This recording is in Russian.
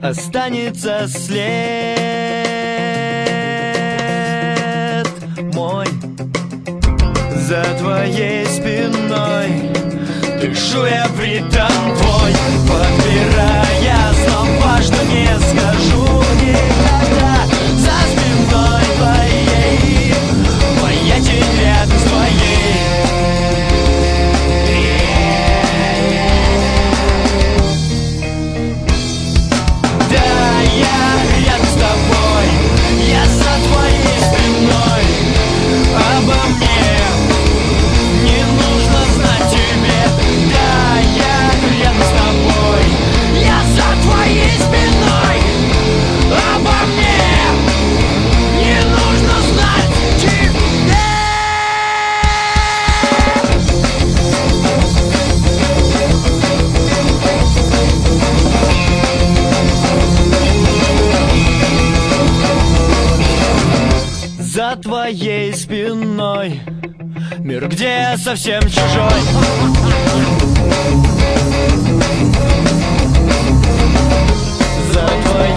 останется след мой за твоей спиной. Дышу я в ритм твой, подбирая слова, что не скажу никогда. За спиной твоей моя тень рядом с твоей. Да, я рядом с тобой, я за твоей спиной. Обо мне не нужно знать тебе. Да, я рядом с тобой, я за твоей спиной. Обо мне не нужно знать тебе. За твоей спиной мир, где я совсем чужой. За твоей